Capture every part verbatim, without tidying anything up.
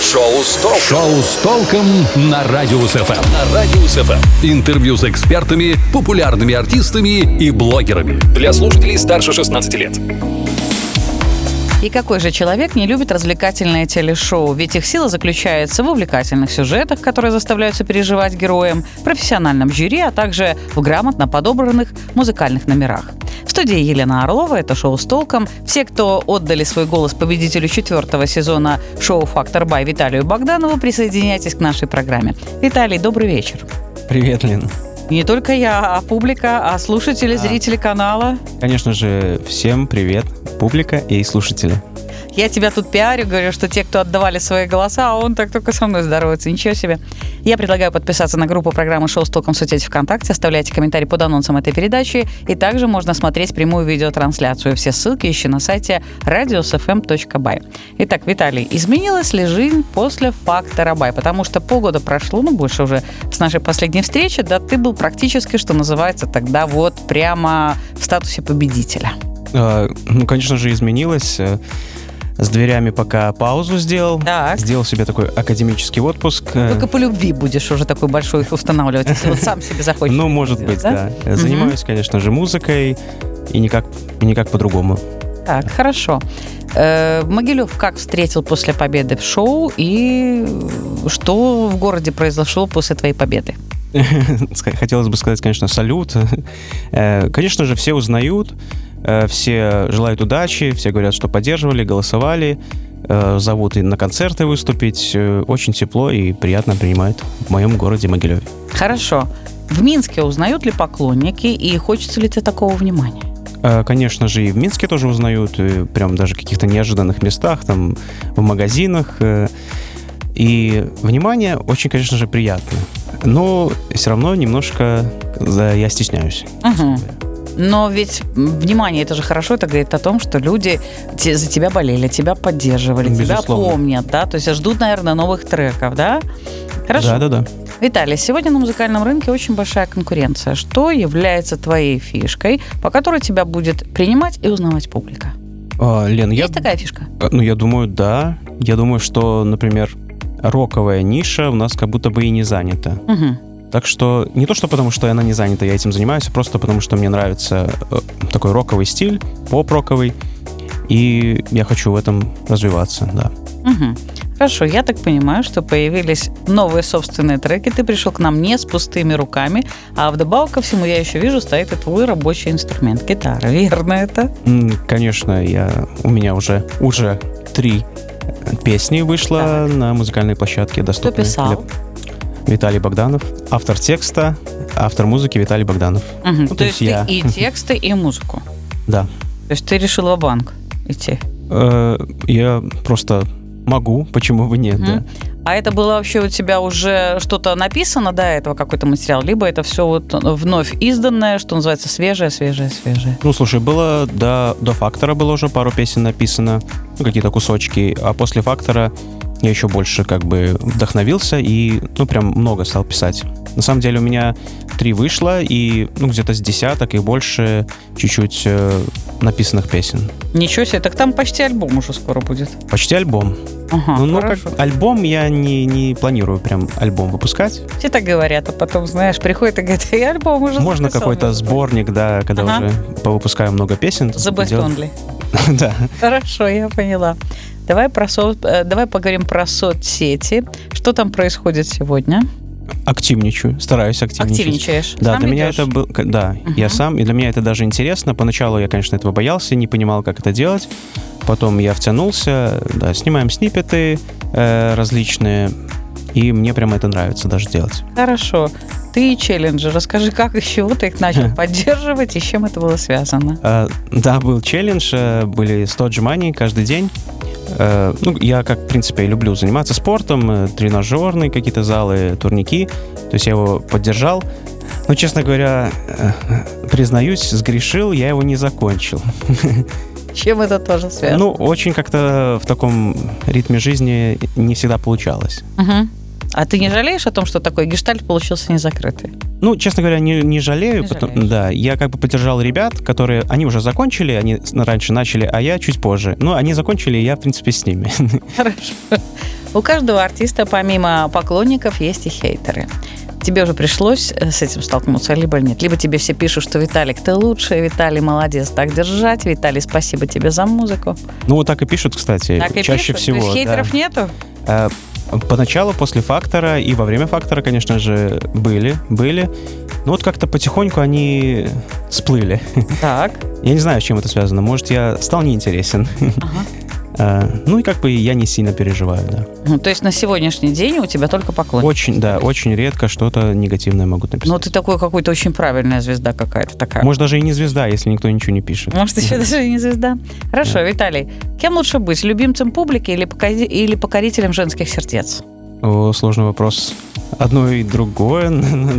Шоу с толком. Шоу с толком на Радиус эф эм. На Радиус эф эм. Интервью с экспертами, популярными артистами и блогерами. Для слушателей старше шестнадцати лет. И какой же человек не любит развлекательные телешоу? Ведь их сила заключается в увлекательных сюжетах, которые заставляют сопереживать героям, профессиональном жюри, а также в грамотно подобранных музыкальных номерах. В студии Елена Орлова, это шоу с толком. Все, кто отдали свой голос победителю четвертого сезона шоу «Фактор Бай» Виталию Богданову, присоединяйтесь к нашей программе. Виталий, добрый вечер. Привет, Лена. Не только я, а публика, а слушатели, зрители канала. Конечно же, всем привет, публика и слушатели. Я тебя тут пиарю, говорю, что те, кто отдавали свои голоса, а он так только со мной здоровается. Ничего себе. Я предлагаю подписаться на группу программы «Шоу с толком» в соцсети ВКонтакте. Оставляйте комментарии под анонсом этой передачи. И также можно смотреть прямую видеотрансляцию. Все ссылки ищи на сайте радиус эф эм точка бай. Итак, Виталий, изменилась ли жизнь после «Фактора Бай»? Потому что полгода прошло, ну, больше уже с нашей последней встречи, да, ты был практически, что называется, тогда вот прямо в статусе победителя. А, ну, конечно же, изменилось. С дверями пока паузу сделал. Так. Сделал себе такой академический отпуск. Только по любви будешь уже такой большой их устанавливать, если вот сам себе захочешь. Ну, может быть, да. Занимаюсь, конечно же, музыкой и никак, и никак по-другому. Так, хорошо. Могилев как встретил после победы в шоу и что в городе произошло после твоей победы? Хотелось бы сказать, конечно, салют. Конечно же, все узнают, все желают удачи, все говорят, что поддерживали, голосовали, зовут и на концерты выступить. Очень тепло и приятно принимают в моем городе Могилеве. Хорошо. В Минске узнают ли поклонники и хочется ли тебе такого внимания? Конечно же, и в Минске тоже узнают, прям даже в каких-то неожиданных местах, там, в магазинах. И внимание очень, конечно же, приятно. Но все равно немножко я стесняюсь. Угу. Но ведь внимание, это же хорошо, это говорит о том, что люди те, за тебя болели, тебя поддерживали, Безусловно. тебя помнят, да? То есть ждут, наверное, новых треков, да? Хорошо. Да-да-да. Виталий, сегодня на музыкальном рынке очень большая конкуренция. Что является твоей фишкой, по которой тебя будет принимать и узнавать публика? А, Лен, Есть я... такая фишка? Ну, я думаю, да. Я думаю, что, например, роковая ниша у нас как будто бы и не занята. Угу. Так что не то, что потому, что она не занята, я этим занимаюсь, а просто потому, что мне нравится э, такой роковый стиль, поп-роковый, и я хочу в этом развиваться, да. Угу. Хорошо, я так понимаю, что появились новые собственные треки, ты пришел к нам не с пустыми руками, а вдобавок ко всему я еще вижу, стоит и твой рабочий инструмент, гитара, верно это? Конечно, я, у меня уже, уже три песни вышло так. на музыкальной площадке, доступны. Кто писал? Виталий Богданов, автор текста, автор музыки Виталий Богданов. Угу. Ну, то, то есть я. ты и тексты, и музыку? Да. То есть ты решил ва-банк идти? Я просто могу, почему бы нет, угу. да. А это было вообще у тебя уже что-то написано до этого, какой-то материал, либо это все вот вновь изданное, что называется, свежее, свежее, свежее? Ну, слушай, было до, до «Фактора» было уже пару песен написано, ну, какие-то кусочки, а после «Фактора» я еще больше как бы вдохновился и, ну, прям много стал писать. На самом деле у меня три вышло, и, ну, где-то с десяток и больше чуть-чуть э, написанных песен. Ничего себе, так там почти альбом уже скоро будет. Почти альбом. Ага, ну, ну, как альбом я не, не планирую прям альбом выпускать. Все так говорят, а потом, знаешь, приходит и говорит, и альбом уже Можно какой-то сборник, да, когда ага. уже повыпускаю много песен. The Best Only. Да. Хорошо, я поняла. Давай, про со... Давай поговорим про соцсети. Что там происходит сегодня? Активничаю, стараюсь активничать. Активничаешь? Да, сам для идешь? меня это был, да, uh-huh. я сам, и для меня это даже интересно. Поначалу я, конечно, этого боялся, не понимал, как это делать. Потом я втянулся, да, снимаем сниппеты э, различные, и мне прямо это нравится даже делать. Хорошо. Ты и челленджи. Расскажи, как и с чего ты их начал поддерживать и с чем это было связано? А, да, был челлендж, были сто отжиманий каждый день. А, ну, я, как, в принципе, люблю заниматься спортом, тренажерные какие-то залы, турники. То есть я его поддержал. Но, честно говоря, признаюсь, сгрешил, я его не закончил. Чем это тоже связано? Ну, очень как-то в таком ритме жизни не всегда получалось. Угу. А ты не жалеешь о том, что такой гештальт получился незакрытый? Ну, честно говоря, не, не жалею. Не потому, да, я как бы поддержал ребят, которые, они уже закончили, они раньше начали, а я чуть позже. Ну, они закончили, и я, в принципе, с ними. Хорошо. У каждого артиста, помимо поклонников, есть и хейтеры. Тебе уже пришлось с этим столкнуться, либо нет? Либо тебе все пишут, что Виталик, ты лучший, Виталий, молодец, так держать, Виталий, спасибо тебе за музыку. Ну, вот так и пишут, кстати, так и чаще пишут? всего. То есть хейтеров да. нету? А, поначалу, после «Фактора» и во время «Фактора», конечно же, были, были. Но вот как-то потихоньку они всплыли. Так. Я не знаю, с чем это связано. Может, я стал неинтересен. Ага. Ну и как бы я не сильно переживаю, да. Ну, то есть на сегодняшний день у тебя только поклонники? Очень, да, очень редко что-то негативное могут написать. Ну, ты такой какой-то очень правильная звезда какая-то такая. Может, даже и не звезда, если никто ничего не пишет. Может, еще даже и не звезда. Хорошо, да. Виталий, кем лучше быть, любимцем публики или, покори... или покорителем женских сердец? О, сложный вопрос. Одно и другое.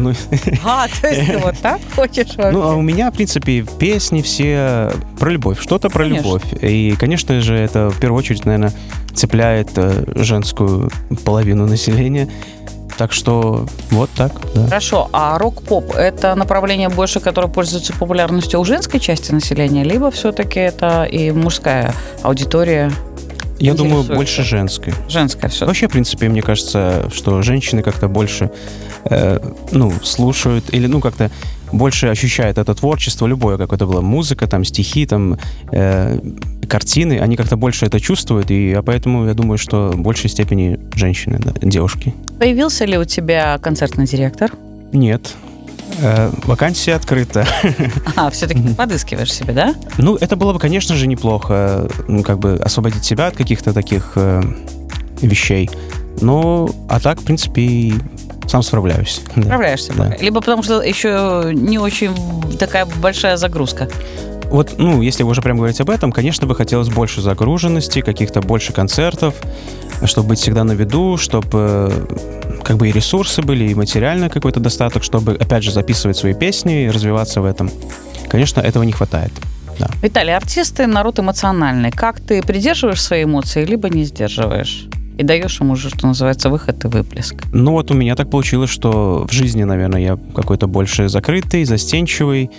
А, то есть ты вот так хочешь вообще? Ну, а у меня, в принципе, песни все про любовь. Что-то про конечно. любовь. И, конечно же, это в первую очередь, наверное, цепляет женскую половину населения. Так что вот так, да. Хорошо, а рок-поп – это направление больше, которое пользуется популярностью у женской части населения, либо все-таки это и мужская аудитория? Я думаю, больше женской. Женская все. Вообще, в принципе, мне кажется, что женщины как-то больше э, ну, слушают или ну как-то больше ощущают это творчество, любое, как это было, музыка, там, стихи, там, э, картины, они как-то больше это чувствуют, и поэтому я думаю, что в большей степени женщины, да, девушки. Появился ли у тебя концертный директор? Нет. Э, вакансия открыта. А, все-таки ты подыскиваешь себе, да? Ну, это было бы, конечно же, неплохо, ну, как бы освободить себя от каких-то таких э, вещей. Ну, а так, в принципе, сам справляюсь. Справляешься. Да. Либо потому что еще не очень такая большая загрузка. Вот, ну, если уже прям говорить об этом, конечно, бы хотелось больше загруженности, каких-то больше концертов, чтобы быть всегда на виду, чтобы как бы и ресурсы были, и материально какой-то достаток, чтобы, опять же, записывать свои песни и развиваться в этом. Конечно, этого не хватает. Да. Виталий, артисты — народ эмоциональный. Как ты придерживаешь свои эмоции, либо не сдерживаешь? И даешь ему уже, что называется, выход и выплеск. Ну вот у меня так получилось, что в жизни, наверное, я какой-то больше закрытый, застенчивый,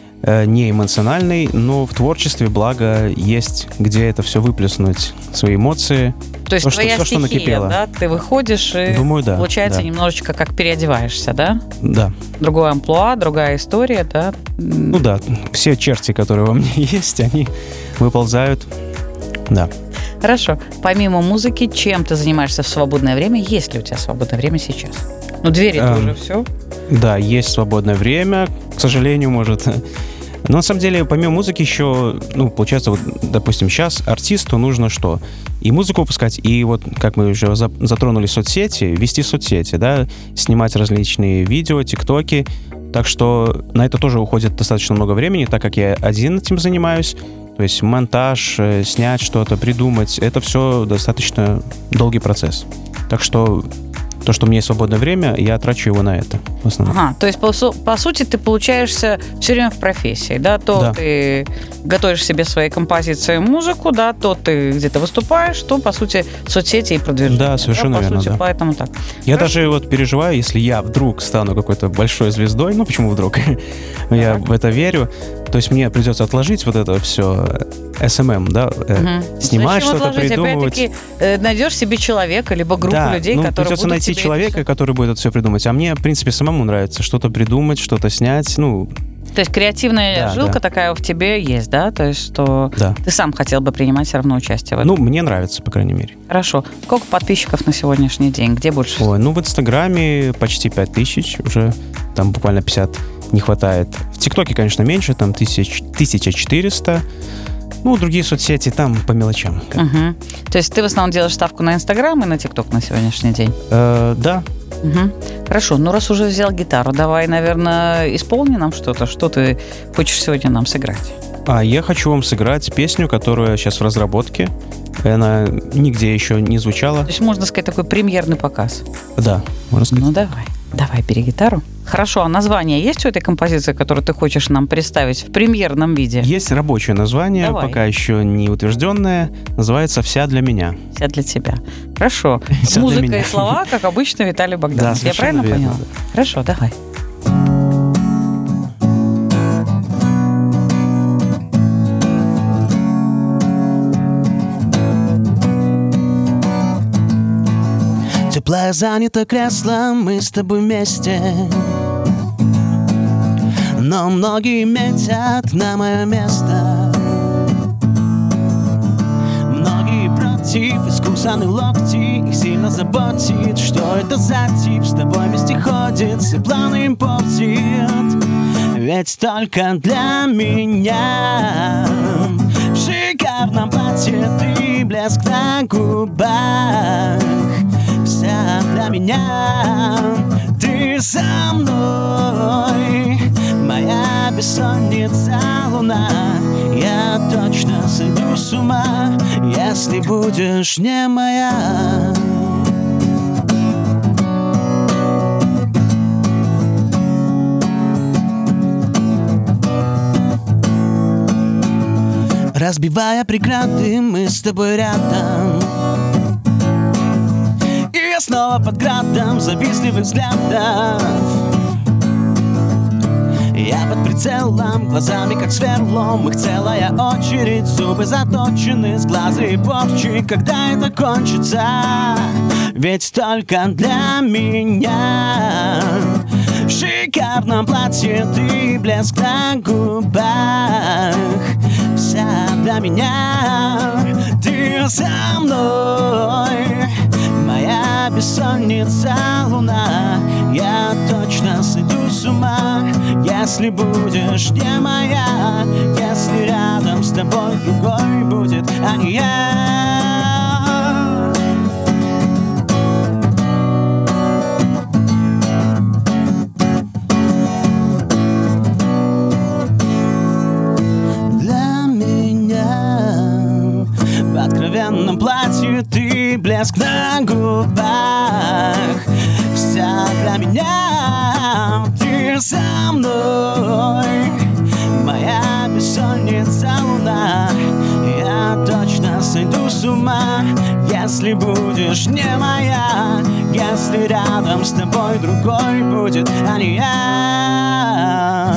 не эмоциональный, но в творчестве, благо, есть где это все выплеснуть, свои эмоции. То есть то, твоя что, все, стихия, что накипело. Да? Ты выходишь и Думаю, да, получается да. немножечко как переодеваешься, да? Да. Другое амплуа, другая история, да? Ну да, все черти, которые во мне есть, они выползают, да. Хорошо. Помимо музыки, чем ты занимаешься в свободное время? Есть ли у тебя свободное время сейчас? Ну, двери-то эм, уже все. Да, есть свободное время, к сожалению, может. Но на самом деле, помимо музыки еще, ну, получается, вот, допустим, сейчас артисту нужно что? И музыку выпускать, и вот, как мы уже затронули, соцсети, вести соцсети, да, снимать различные видео, тиктоки. Так что на это тоже уходит достаточно много времени, так как я один этим занимаюсь. То есть монтаж, снять что-то, придумать, это все достаточно долгий процесс. Так что то, что у меня есть свободное время, я трачу его на это в основном. Ага, то есть, по, по сути, ты получаешься все время в профессии, да? То да. ты готовишь себе свои композиции, музыку, да, то ты где-то выступаешь, то, по сути, соцсети и продвижение. Да, совершенно да, по верно, сути, да. Поэтому так. Я Хорошо. даже вот переживаю, если я вдруг стану какой-то большой звездой, ну почему вдруг? Я в это верю. То есть мне придется отложить вот это все эс эм эм, да, угу. снимать Зачем что-то, отложить? придумывать. Опять-таки, э, найдешь себе человека, либо группу да, людей, ну, которые придется будут найти тебе человека, это... который будет это все придумать. А мне, в принципе, самому нравится что-то придумать, что-то снять, ну... То есть креативная да, жилка да. такая в тебе есть, да? То есть что да. ты сам хотел бы принимать все равно участие в этом? Ну, мне нравится, по крайней мере. Хорошо. Сколько подписчиков на сегодняшний день? Где больше? Ой, ну, в Инстаграме почти пять тысяч уже, там буквально пятьдесят не хватает. В ТикТоке, конечно, меньше, там тысяча четыреста. Ну, другие соцсети там по мелочам. Угу. То есть ты в основном делаешь ставку на Инстаграм и на ТикТок на сегодняшний день? Э, да. Угу. Хорошо, ну раз уже взял гитару, давай, наверное, исполни нам что-то. Что ты хочешь сегодня нам сыграть? А я хочу вам сыграть песню, которая сейчас в разработке. Она нигде еще не звучала. То есть можно сказать такой премьерный показ? Да, можно сказать. Ну давай, давай, бери гитару. Хорошо, а название есть у этой композиции, которую ты хочешь нам представить в премьерном виде? Есть рабочее название, Давай. Пока еще не утвержденное. Называется «Вся для меня». Вся для тебя. Хорошо. Вся Музыка для меня. и слова, как обычно, Виталий Богданов. Да, Я правильно верно, поняла? да. Хорошо, давай. Теплое занято кресло, мы с тобой вместе. Но многие метят на мое место. Многие против, искусаны локти. Их сильно заботит, что это за тип с тобой вместе ходит, все планы им портит. Ведь только для меня в шикарном платье ты, блеск на губах. Вся для меня ты со мной, моя бессонница луна. Я точно сойду с ума, если будешь не моя. Разбивая преграды, мы с тобой рядом. И я снова под градом завистливых взглядов. Я под прицелом, глазами как сверлом. Их целая очередь, зубы заточены, с глаза и порчи. Когда это кончится? Ведь только для меня в шикарном платье ты, блеск на губах. Вся для меня ты со мной, моя бессонница луна. Я точно сойду с ума, если будешь не моя. Если рядом с тобой другой будет, а не я. В откровенном платье ты, блеск на губах. Вся для меня ты со мной, моя бессонница луна. Я точно сойду с ума, если будешь не моя. Если рядом с тобой другой будет, а не я.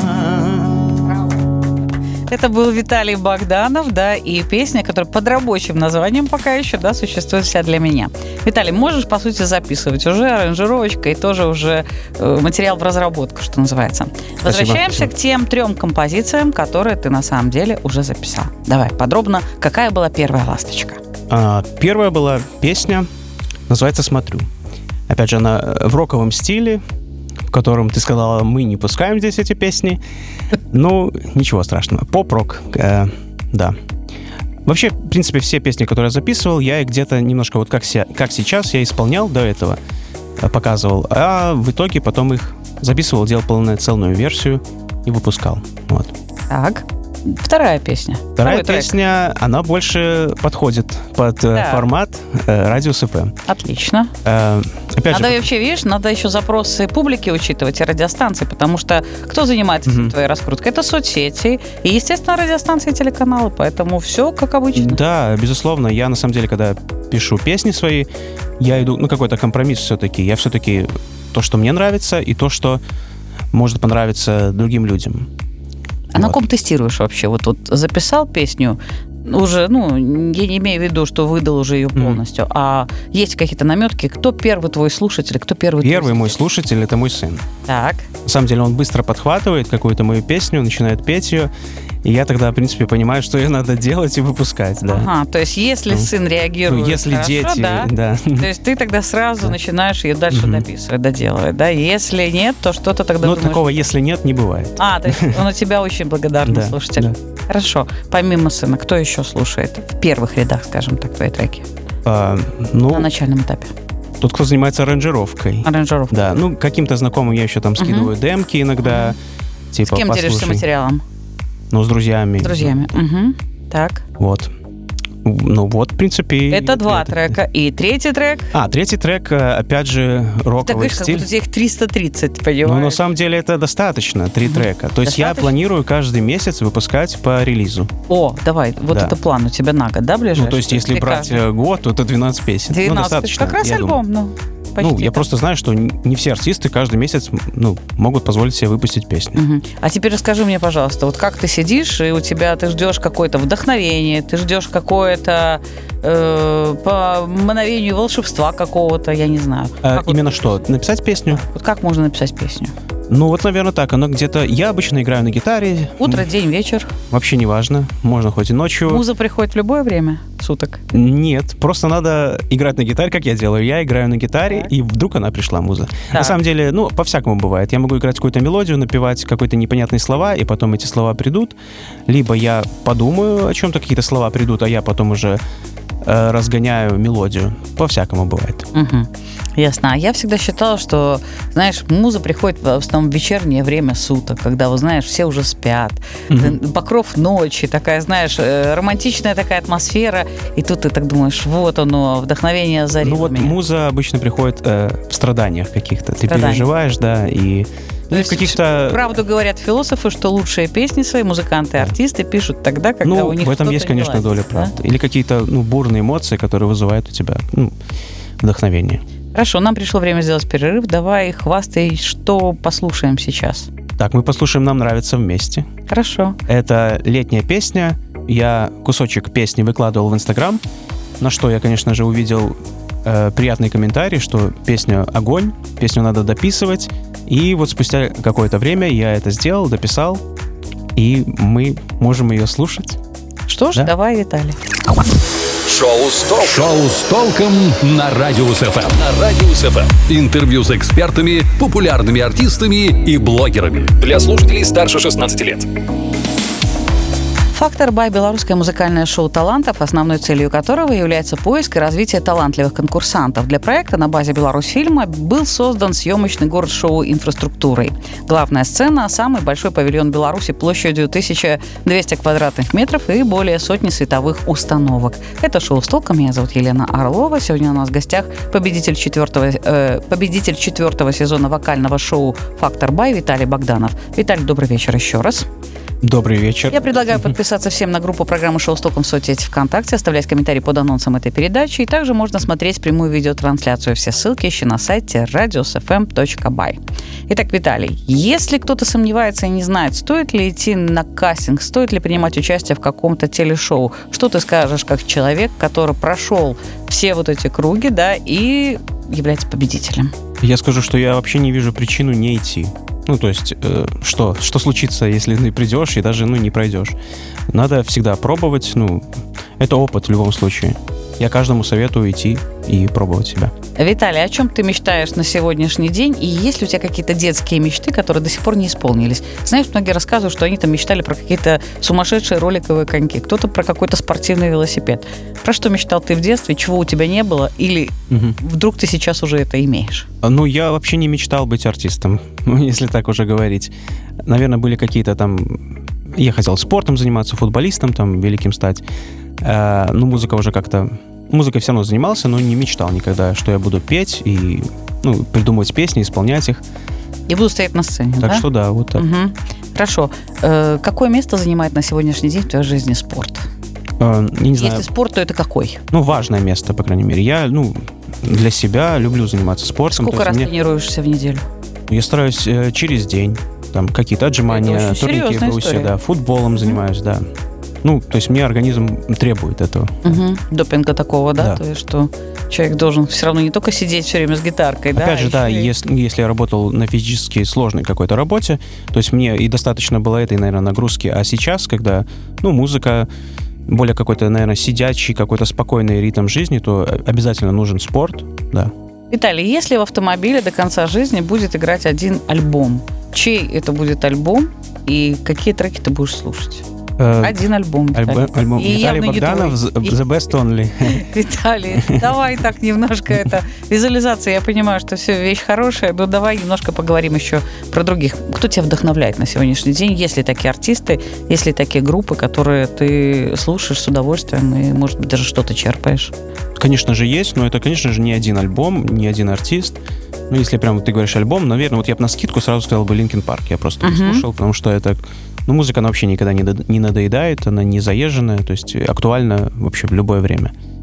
Это был Виталий Богданов, да, и песня, которая под рабочим названием пока еще, да, существует «Вся для меня». Виталий, можешь, по сути, записывать уже аранжировочка и тоже уже э, материал в разработку, что называется. Спасибо. Возвращаемся Спасибо. к тем трем композициям, которые ты на самом деле уже записал. Давай подробно, какая была первая ласточка? А, первая была песня, называется «Смотрю». Опять же, она в роковом стиле, в котором ты сказала, мы не пускаем здесь эти песни. Ну, ничего страшного. Поп-рок, э, да. Вообще, в принципе, все песни, которые я записывал, я их где-то немножко вот как, се- как сейчас я исполнял до этого, э, показывал, а в итоге потом их записывал, делал полноценную версию и выпускал. Вот. Так, вторая песня. Вторая Второй песня, трек. Она больше подходит под э, Да. формат э, Радиус эф эм. Отлично. Э, опять Надо же, вообще, видишь, надо еще запросы публики учитывать и радиостанции, потому что кто занимается Мгм. твоей раскруткой? Это соцсети и, естественно, радиостанции и телеканалы, поэтому все как обычно. да, безусловно, я на самом деле, когда пишу песни свои, я иду на какой-то компромисс все-таки. Я все-таки то, что мне нравится, и то, что может понравиться другим людям. А на Вот. ком тестируешь вообще? Вот, вот записал песню, уже, ну, я не имею в виду, что выдал уже ее Мгм. полностью, а есть какие-то наметки, кто первый твой слушатель, кто первый твой Первый мой слушатель? слушатель — это мой сын. Так, На самом деле он быстро подхватывает какую-то мою песню, начинает петь ее, и я тогда, в принципе, понимаю, что ее надо делать и выпускать, да. ага, то есть если Ну, сын реагирует Ну, если хорошо, дети, да, да. то есть ты тогда сразу Да. начинаешь ее дальше Мгм. дописывать, доделывать, да? Если нет, то что-то тогда Но думаешь... такого «если нет» не бывает. А, то есть он у тебя очень благодарный Да, слушатель. да. Хорошо. Помимо сына, кто еще слушает? В первых рядах, скажем так, твои треки. А, На ну, начальном этапе. тот, кто занимается аранжировкой. Аранжировка. Да, ну, каким-то знакомым я еще там скидываю демки иногда. С Типа, кем делишься послушай. материалом? Ну, с друзьяами. С друзьями. Мгм. Так. Вот. Ну, вот, в принципе... Это два это- трека. И третий трек. А, третий трек, э, опять же, Так роковый говоришь, как стиль. будто их триста тридцать, Ну, понимаешь? на самом деле, это достаточно, три Мгм. трека. То есть я Достаточно? планирую каждый месяц выпускать по релизу. О, давай, вот Да. это план у тебя на год, да, ближайший? Ну, то есть, если Ты брать каждый- э, год, то это двенадцать песен. Ну, двенадцать. достаточно, Как раз я альбом, ну. Почти ну, я так. просто знаю, что не все артисты каждый месяц, ну, могут позволить себе выпустить песню. Мгм. А теперь расскажи мне, пожалуйста, вот как ты сидишь, и у тебя ты ждешь какое-то вдохновение, ты ждешь какое-то э, по мановению волшебства какого-то, я не знаю. А, Как вот именно ты- что? Написать песню? Вот как можно написать песню? Ну, вот, наверное, так. Оно где-то... Я обычно играю на гитаре. Утро, день, вечер. Вообще не важно. Можно хоть и ночью. Муза приходит в любое время суток. Нет, просто надо играть на гитаре, как я делаю. Я играю на гитаре, Так. и вдруг она пришла, муза. Так. На самом деле, ну, по-всякому бывает. Я могу играть какую-то мелодию, напевать какие-то непонятные слова, и потом эти слова придут. Либо я подумаю о чем-то, какие-то слова придут, а я потом уже э, разгоняю мелодию. По-всякому бывает. Мгм. Ясно. А я всегда считала, что, знаешь, муза приходит в основном в вечернее время суток, когда, вот, знаешь, все уже спят. Мгм. Покров ночи, такая, знаешь, э, романтичная такая атмосфера. И тут ты так думаешь, вот оно, вдохновение озарило Ну вот меня. муза обычно приходит э, в страданиях каких-то. Ты Страданиях. переживаешь, да, и То ну, есть в каких-то... Правду говорят философы, что лучшие песни свои музыканты и артисты пишут тогда, когда Ну, у них в этом что-то есть, не конечно, доля ладится, да? правды. Или какие-то ну, бурные эмоции, которые вызывают у тебя ну, вдохновение. Хорошо, нам пришло время сделать перерыв. Давай, хвастай, что послушаем сейчас. Так, мы послушаем «Нам нравится вместе». Хорошо. Это летняя песня. Я кусочек песни выкладывал в Инстаграм, на что я, конечно же, увидел э, приятный комментарий, что песня огонь, песню надо дописывать. И вот спустя какое-то время я это сделал, дописал, и мы можем ее слушать. Что ж, Да. давай, Виталий. Шоу с толком. Шоу с толком на Радиус ФМ. На Радиус ФМ. Интервью с экспертами, популярными артистами и блогерами. Для слушателей старше шестнадцати лет. «Фактор Бай» – белорусское музыкальное шоу талантов, основной целью которого является поиск и развитие талантливых конкурсантов. Для проекта на базе Беларусьфильма был создан съемочный город шоу инфраструктурой. Главная сцена – самый большой павильон Беларуси площадью тысяча двести квадратных метров и более сотни световых установок. Это шоу с толком. Меня зовут Елена Орлова. Сегодня у нас в гостях победитель четвертого, э, победитель четвертого сезона вокального шоу «Фактор Бай» Виталий Богданов. Виталий, добрый вечер еще раз. Добрый вечер. Я предлагаю подписаться всем на группу программы «Шоу с толком» в соцсети ВКонтакте, оставлять комментарии под анонсом этой передачи, и также можно смотреть прямую видеотрансляцию. Все ссылки ищи на сайте радиус эф эм точка бай. Итак, Виталий, если кто-то сомневается и не знает, стоит ли идти на кастинг, стоит ли принимать участие в каком-то телешоу, что ты скажешь как человек, который прошел все вот эти круги, да, и является победителем? Я скажу, что я вообще не вижу причину не идти. Ну, то есть, э, что? Что случится, если ты придешь и даже, ну, не пройдешь? Надо всегда пробовать, ну, это опыт в любом случае. Я каждому советую идти и пробовать себя. Виталий, о чем ты мечтаешь на сегодняшний день? И есть ли у тебя какие-то детские мечты, которые до сих пор не исполнились? Знаешь, многие рассказывают, что они там мечтали про какие-то сумасшедшие роликовые коньки, кто-то про какой-то спортивный велосипед. Про что мечтал ты в детстве, чего у тебя не было? Или Мгм. вдруг ты сейчас уже это имеешь? Ну, я вообще не мечтал быть артистом, ну, если так уже говорить. Наверное, были какие-то там... Я хотел спортом заниматься, футболистом, там, великим стать. А, ну, музыка уже как-то... Музыкой все равно занимался, но не мечтал никогда, что я буду петь и, ну, придумывать песни, исполнять их. И буду стоять на сцене, Так да? что да, вот так. Мгм. Хорошо. Э, какое место занимает на сегодняшний день в твоей жизни спорт? А, я не знаю, Если спорт, то это какой? ну, важное место, по крайней мере. Я, ну, для себя люблю заниматься спортом. Сколько То раз есть мне- тренируешься в неделю? Я стараюсь э, через день, там, какие-то отжимания, Это очень турники, серьезная брусья, история. да, футболом занимаюсь, да. Ну, то есть мне организм требует этого. Мгм. Допинга такого, да? Да. То есть, что человек должен все равно не только сидеть все время с гитаркой, да? Опять же, а да, еще и- если, если я работал на физически сложной какой-то работе, то есть мне и достаточно было этой, наверное, нагрузки. А сейчас, когда, ну, музыка, более какой-то, наверное, сидячий, какой-то спокойный ритм жизни, то обязательно нужен спорт, да. Виталий, если в автомобиле до конца жизни будет играть один альбом, чей это будет альбом и какие треки ты будешь слушать? Э, Один альбом. Виталий. альбом, альбом И Виталий явно не Богданов, твой. The И- The Best Only. Виталий, давай так немножко это визуализация. Я понимаю, что все вещь хорошая, но давай немножко поговорим еще про других. Кто тебя вдохновляет на сегодняшний день? Есть ли такие артисты, есть ли такие группы, которые ты слушаешь с удовольствием и, может быть, даже что-то черпаешь? Конечно же, есть, но это, конечно же, не один альбом, не один артист. Ну, если прям вот ты говоришь альбом, наверное, вот я бы на скидку сразу сказал бы Linkin Park. Я просто Мгм. послушал, потому что это... Ну, музыка, она вообще никогда не, до- не надоедает, она не заезженная, то есть актуальна вообще в любое время.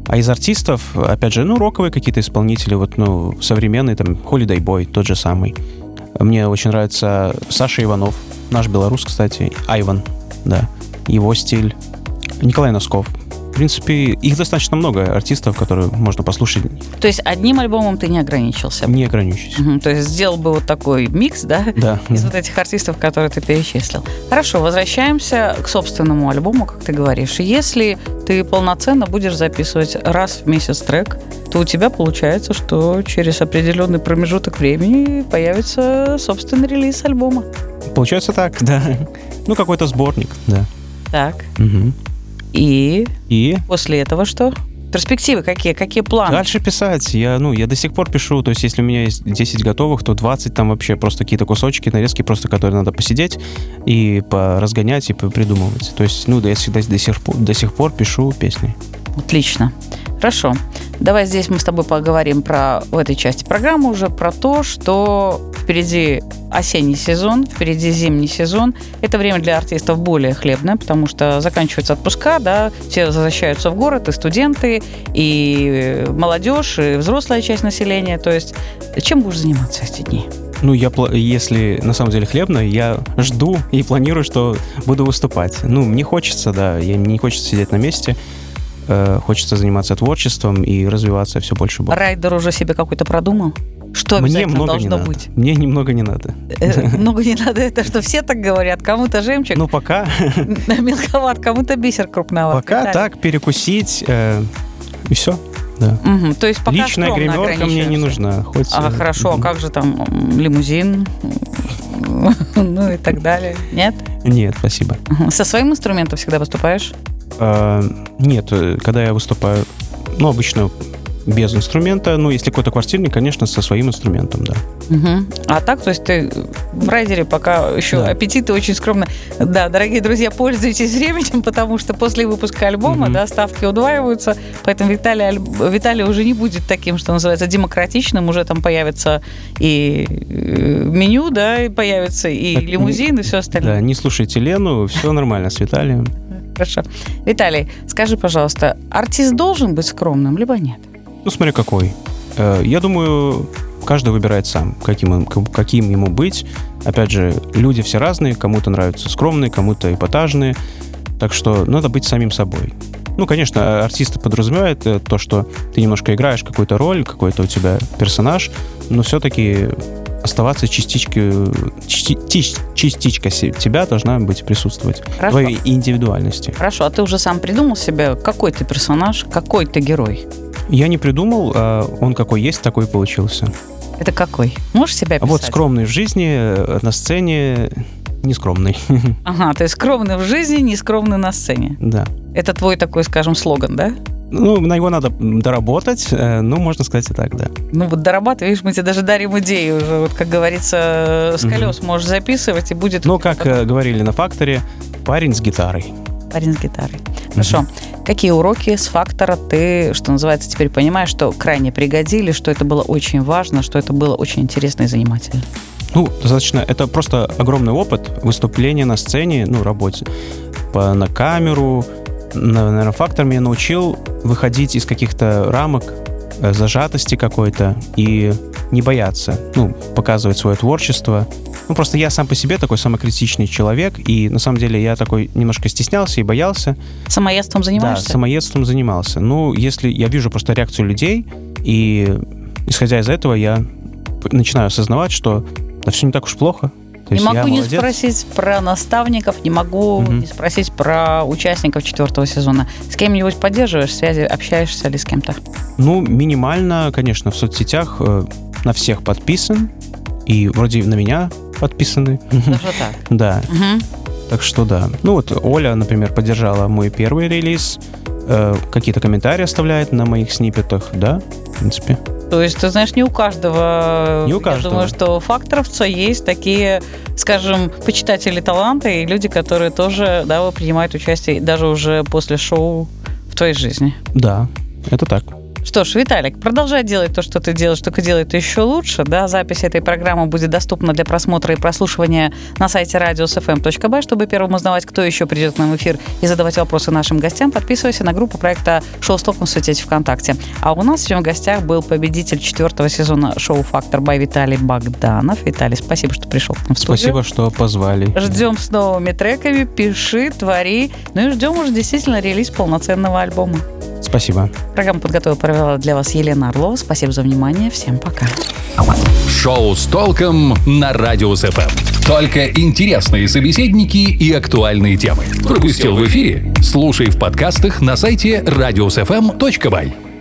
А из артистов, опять же, ну, роковые какие-то исполнители, вот, ну, современные, там, Holiday Boy, тот же самый. Мне очень нравится Саша Иванов, наш белорус, кстати, Айван, да, его стиль. Николай Носков. В принципе, их достаточно много артистов, которые можно послушать. То есть одним альбомом ты не ограничился? Не ограничусь. Угу, то есть сделал бы вот такой микс, да? Да. Из вот этих артистов, которые ты перечислил. Хорошо, возвращаемся к собственному альбому, как ты говоришь. Если ты полноценно будешь записывать раз в месяц трек, то у тебя получается, что через определенный промежуток времени появится собственный релиз альбома. Получается так, да. Ну, какой-то сборник, да. Так. Угу. И? И? После этого что? Перспективы какие? Какие планы? Дальше писать. Я, ну, я до сих пор пишу. То есть, если у меня есть десять готовых, то двадцать там вообще просто какие-то кусочки, нарезки, просто которые надо посидеть и поразгонять, и придумывать. То есть, ну, да, я всегда до сих пор, до сих пор пишу песни. Отлично. Хорошо. Давай здесь мы с тобой поговорим про, в этой части программы уже, про то, что впереди осенний сезон, впереди зимний сезон. Это время для артистов более хлебное, потому что заканчиваются отпуска, да, все возвращаются в город, и студенты, и молодежь, и взрослая часть населения. То есть чем будешь заниматься эти дни? Ну, я, если на самом деле хлебно, я жду и планирую, что буду выступать. Ну, мне хочется, да, я не хочется сидеть на месте. Хочется заниматься творчеством и развиваться все больше и больше. Райдер уже себе какой-то продумал? Что обязательно Мне много должно не быть? Надо. Мне немного не надо. Много не надо, это что все так говорят? Кому-то жемчуг? Ну, пока. Мелковат, кому-то бисер крупноват. Пока так, перекусить, и все. Да. Угу, то есть пока личная гримерка мне не нужна. Хоть... А, хорошо, а как же там лимузин? Ну и так далее. Нет? Нет, спасибо. Со своим инструментом всегда выступаешь? А, нет, когда я выступаю, ну, обычно без инструмента. Ну, если какой-то квартирный, конечно, со своим инструментом, да. Угу. А так, то есть ты в райдере пока еще да. аппетиты очень скромно. Да, дорогие друзья, пользуйтесь временем, потому что после выпуска альбома, угу. да, ставки удваиваются, поэтому Виталий, Виталий уже не будет таким, что называется, демократичным, уже там появится и меню, да, и появится и так, лимузин, и все остальное. Да, не слушайте Лену, все нормально с Виталием. Хорошо. Виталий, скажи, пожалуйста, артист должен быть скромным, либо нет? Ну, смотри, какой. Я думаю, каждый выбирает сам, каким, каким ему быть. Опять же, люди все разные, кому-то нравятся скромные, кому-то эпатажные. Так что надо быть самим собой. Ну, конечно, артисты подразумевают то, что ты немножко играешь какую-то роль, какой-то у тебя персонаж, но все-таки оставаться частичкой, части, частичка тебя должна быть присутствовать. Хорошо. Твоей индивидуальности. Хорошо, а ты уже сам придумал себе, какой ты персонаж, какой ты герой? Я не придумал, а он какой есть, такой получился. Это какой? Можешь себя описать? Вот скромный в жизни, на сцене не скромный. Ага, то есть скромный в жизни, не скромный на сцене. Да. Это твой такой, скажем, слоган, да? Ну, на него надо доработать, ну, можно сказать и так, да. Ну, вот дорабатывай, видишь, мы тебе даже дарим идею уже, вот, как говорится, с колес mm-hmm. можешь записывать, и будет... Ну, как такой... говорили на «Факторе», парень с гитарой. Парень с гитарой. Хорошо. Mm-hmm. Какие уроки с «Фактора» ты, что называется, теперь понимаешь, что крайне пригодились, что это было очень важно, что это было очень интересно и занимательно? Ну, достаточно, это просто огромный опыт выступления на сцене, ну, работе по, на камеру. Наверное, «Фактор» меня научил выходить из каких-то рамок, зажатости какой-то и не бояться, ну, показывать свое творчество. Ну, просто я сам по себе такой самокритичный человек, и на самом деле я такой немножко стеснялся и боялся. Самоедством занимаешься? Да, самоедством занимался. Ну, если я вижу просто реакцию людей, и исходя из этого я начинаю осознавать, что да все не так уж плохо. То не могу не молодец. Спросить про наставников, не могу угу. не спросить про участников четвертого сезона. С кем-нибудь поддерживаешь связи, общаешься ли с кем-то? Ну, минимально, конечно, в соцсетях э, на всех подписан, и вроде на меня подписаны. Даже так? Да. Угу. Так что да. Ну вот Оля, например, поддержала мой первый релиз, э, какие-то комментарии оставляет на моих сниппетах, да, в принципе. То есть, ты знаешь, не у каждого, не у каждого. Я думаю, что факторовца есть такие, скажем, почитатели таланта и люди, которые тоже, да, принимают участие даже уже после шоу в твоей жизни. Да, это так. Что ж, Виталик, продолжай делать то, что ты делаешь, только делай это еще лучше. Да? Запись этой программы будет доступна для просмотра и прослушивания на сайте радиус эф эм точка бай. Чтобы первым узнавать, кто еще придет к нам в эфир и задавать вопросы нашим гостям, подписывайся на группу проекта «Шоу с толком» в соцсети ВКонтакте. А у нас сегодня в гостях был победитель четвертого сезона шоу «Фактор» бай Виталий Богданов. Виталий, спасибо, что пришел к нам в студию. Спасибо, что позвали. Ждем с новыми треками, пиши, твори. Ну и ждем уже действительно релиз полноценного альбома. Спасибо. Программу подготовила, провела для вас Елена Орлова. Спасибо за внимание. Всем пока. Шоу с толком на Радиус эф эм. Только интересные собеседники и актуальные темы. Пропустил в эфире? Слушай в подкастах на сайте радиус эф эм точка бай.